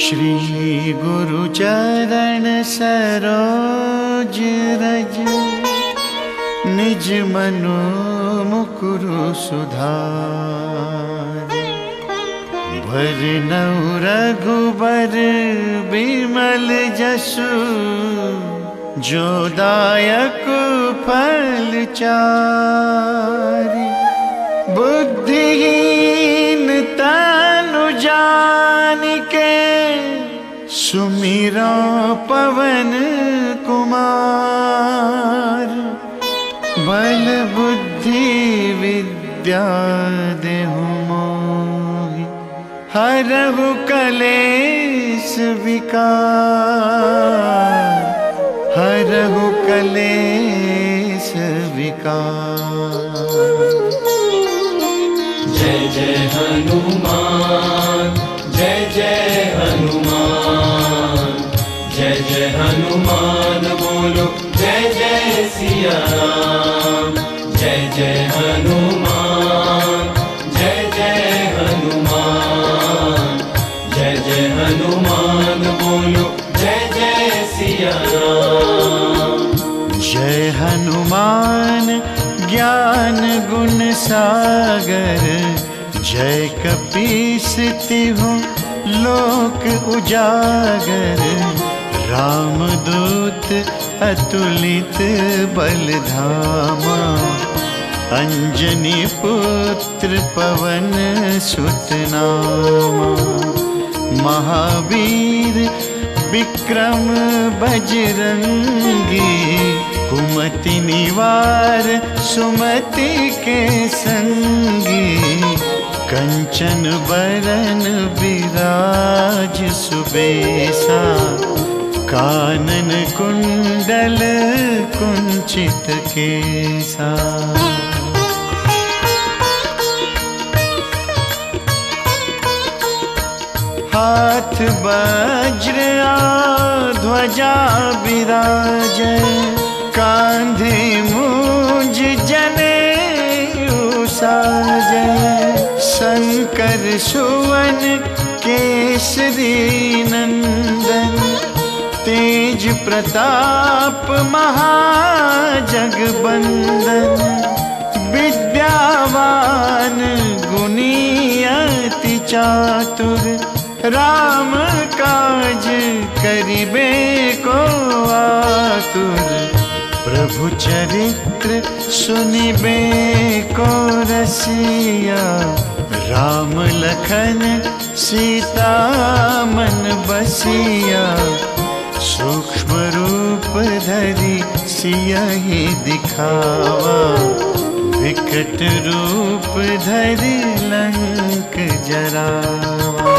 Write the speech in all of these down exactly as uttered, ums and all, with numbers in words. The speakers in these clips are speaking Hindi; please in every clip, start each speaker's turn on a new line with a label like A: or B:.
A: श्री गुरु चरण सरोज रज, निज मनु मुकुरु सुधार। भरनउ रघुबर बिमल जसु, जो दायक फल चारि। बुद्धिहीन तनु जानिके, सुमिरो पवन कुमार। बल बुद्धि विद्या देहु मोहि, हरहु कलेश विकार। हरहु कलेश विकार।
B: जय जय हनुमान, जय जय हनुमान, जय जय हनुमान बोलो जय जय सिया राम। जय जय हनुमान, जय जय हनुमान, जय जय हनुमान बोलो जय जय सिया राम।
A: जय हनुमान ज्ञान गुण सागर, जय कपीस तिहुँ लोक उजागर। रामदूत अतुलित बल धामा, अंजनी पुत्र पवन सुत नामा। महावीर विक्रम बजरंगी, कुमति निवार सुमति के संगी। कंचन बरन विराज सुबेसा, कानन कुंडल कुंचित केसा। हाथ वज्र ध्वजा विराजै, कांधे मूंज जनेऊ साजै। शंकर सुवन केसरी नंदन, तेज प्रताप महाजगबंदन। विद्यावान गुणी अति चातुर, राम काज करिबे को आतुर। प्रभु चरित्र सुनिबे को रसिया, राम लखन सीता मन बसिया। सूक्ष्म रूप धरि सियहि दिखावा, विकट रूप धरि लंक जरावा।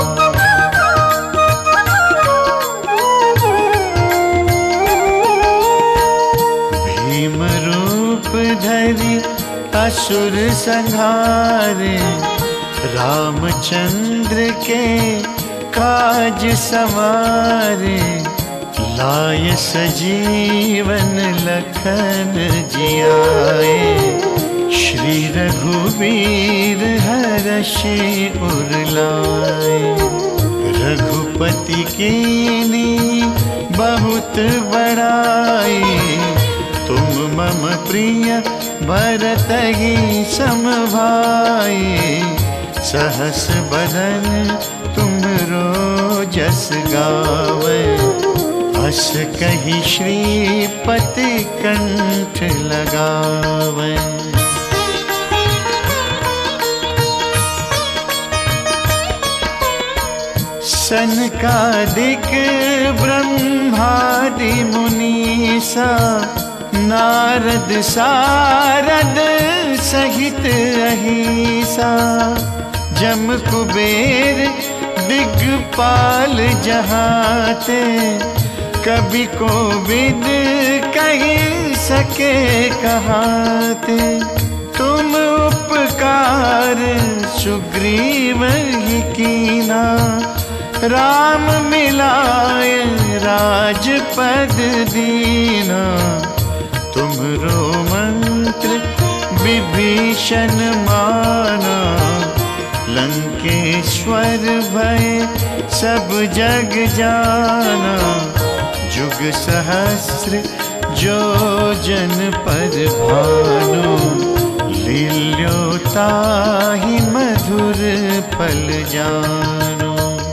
A: भीम रूप धरि असुर संहारे, रामचंद्र के काज सवारे। लाय सजीवन लखन जियाए, श्री रघुवीर हरषि उर लाए। रघुपति कीनी बहुत बड़ाई, तुम मम प्रिय भरतहि सम भाई। सहस बदन तुम्हरो जस गावै, अस कहि श्रीपति कंठ लगावै। सनकादिक ब्रह्मादि मुनीसा, नारद सारद सहित अहिसा। जम कुबेर दिग्पाल जहाते, कवि कोविद कहि सके कहाते। तुम उपकार सुग्रीव ही कीना, राम मिलाए राजपद दीना। तुम्हरो मंत्र विभीषण माना, लंका लंकेश्वर भय सब जग जाना, जुग सहस्र जो जन पर भानु, लील्योता ही मधुर फल जानो।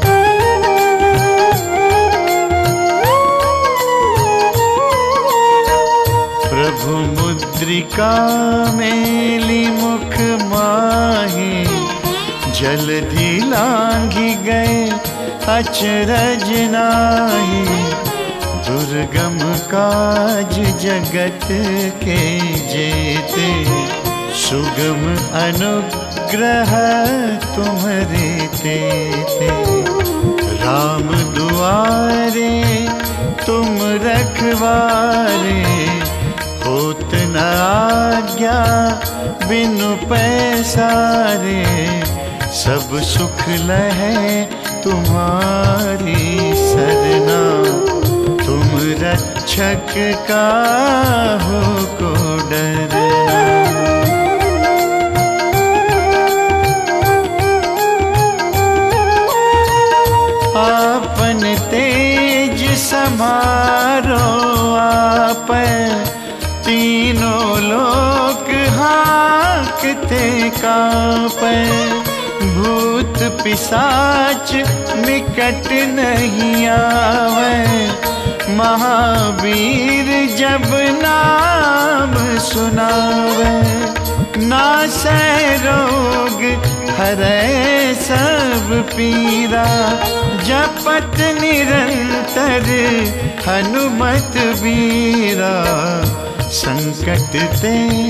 A: प्रभु मुद्रिका मेली मुख माही, जलधि लांघी गए अचरज नाही, दुर्गम काज जगत के जेते, सुगम अनुग्रह तुम्हारे तेते। राम दुआरे तुम रखवारे, होत न आज्ञा बिनु पैसारे, सब सुख लहे तुम्हारी सरना, तुम रक्षक काहू को डरना। आपन तेज समारो आप, तीनों लोक हाँकते कांपे, भूत पिशाच निकट नहीं आवे, महावीर जब नाम सुनावे, नासै रोग हरै सब पीरा, जपत निरंतर हनुमत बीरा, संकट ते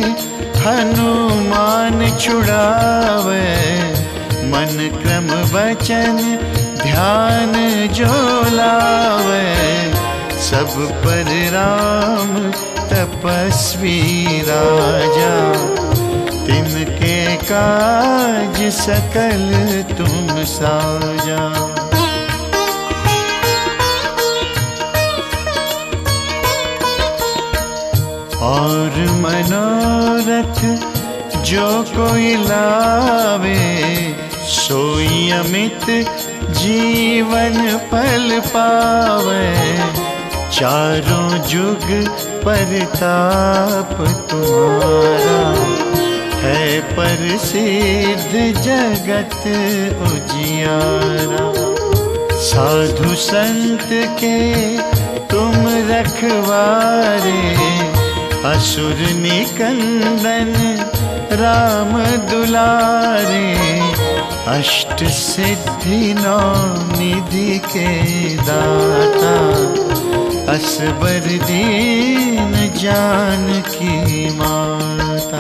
A: हनुमान छुड़ावे, मन क्रम वचन ध्यान जो लावे, सब पर राम तपस्वी राजा, तिनके काज सकल तुम साजा। और मनोरथ जो कोई लावे, सोई अमित जीवन फल पावे, चारों जुग परताप तुम्हारा, है प्रसिद्ध जगत उजियारा। साधु संत के तुम रखवारे, असुर निकंदन राम दुलारे, अष्ट सिद्धि नौ निधि के दाता, असबर दीन जानकी माता।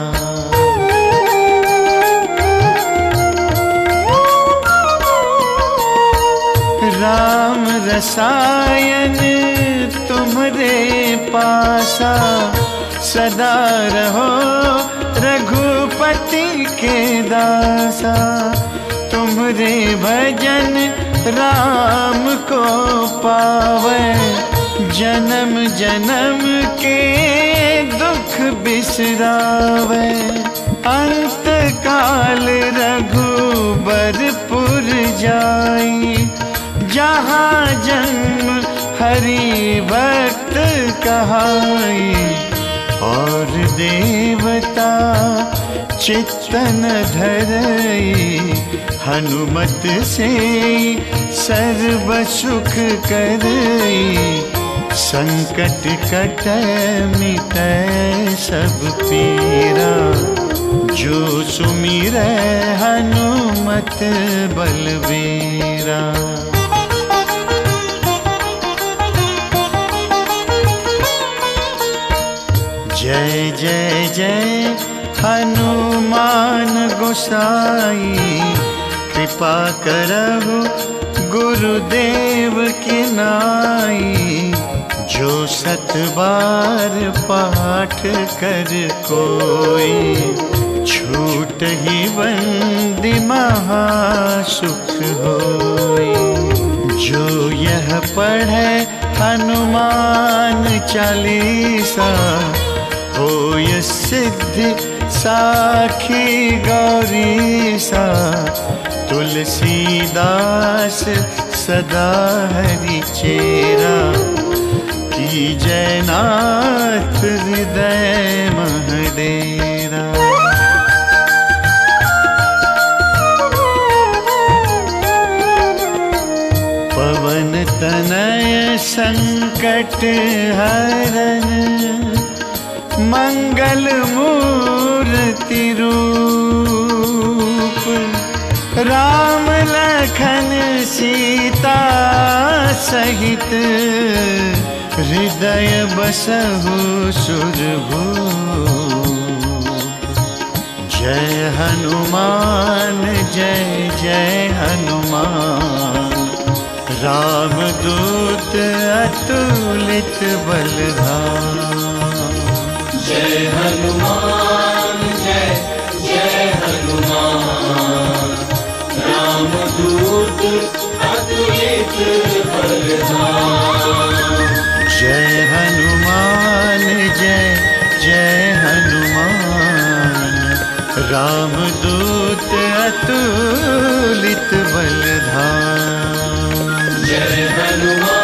A: राम रसायन तुम्हारे पासा, सदा रहो रघुपति के दासा, तुम्हारे भजन राम को पावे, जन्म जन्म के दुख बिसरावे, अंत काल रघुबरपुर जाई, जहाँ जन्म हरि भक्त कहाई, और देवता चित्तन धरई, हनुमत से सर्व सुख करई, संकट कटै मिटै सब पीरा, जो सुमिरै हनुमत बलबीरा। जय जय जय हनुमान गोसाई, कृपा करहु गुरुदेव की नाई, जो सत बार पाठ कर कोई, छूट ही बंदी महासुख होई, जो यह पढ़े हनुमान चालीसा, होय सिद्धि साखी गौरीसा, तुलसीदास सदा हरि चेरा, की जयनाथ हृदय महडेरा। पवन तनय संकट हरन, मंगल मूर्ति रूप, राम लखन सीता सहित, हृदय बसहु सुरभूप। जय हनुमान जय जय हनुमान, रामदूत अतुलित बलधाम।
B: जय हनुमान जय जय हनुमान, रामदूत अतुलित बलधाम।
A: जय हनुमान जय जय हनुमान, रामदूत अतुलित बलधाम।
B: जय हनुमान